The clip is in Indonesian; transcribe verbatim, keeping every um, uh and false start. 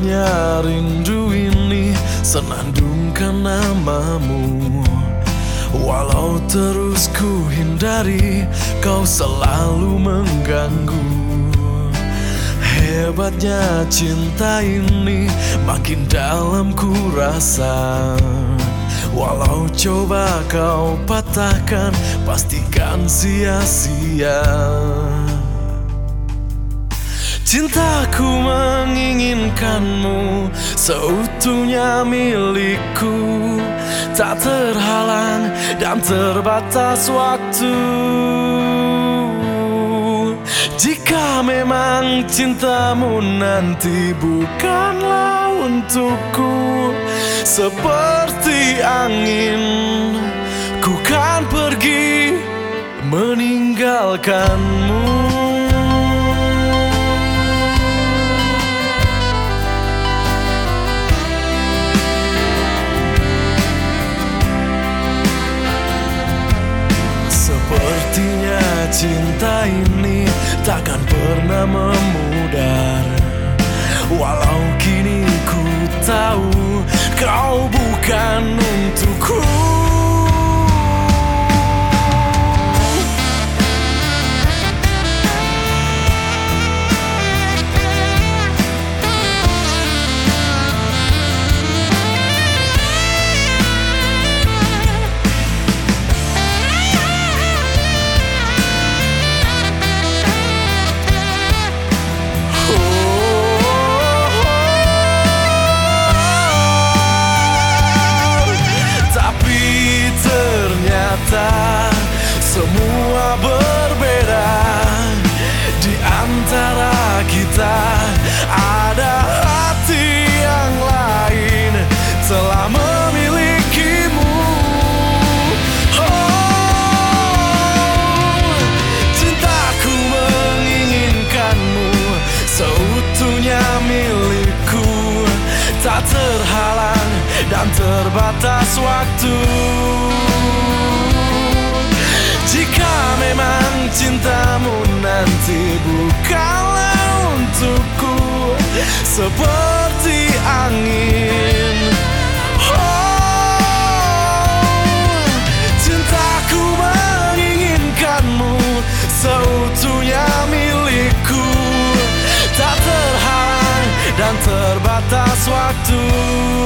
Sebenarnya rindu ini senandungkan namamu. Walau terus ku hindari, kau selalu mengganggu. Hebatnya cinta ini makin dalam ku rasa. Walau coba kau patahkan, pastikan sia-sia. Cintaku menginginkanmu seutuhnya milikku, tak terhalang dan terbatas waktu. Jika memang cintamu nanti bukanlah untukku, seperti angin ku kan pergi meninggalkanmu. Sepertinya cinta ini takkan pernah memudar. Walau kini ku tahu kau bukan untukku. Semua berbeda di antara kita. Ada hati yang lain telah memilikimu. Oh, cintaku menginginkanmu seutuhnya milikku, tak terhalang dan terbatas waktu. Jika memang cintamu nanti bukanlah untukku, seperti angin. Oh, cintaku menginginkanmu seutuhnya milikku, tak terhalang dan terbatas waktu.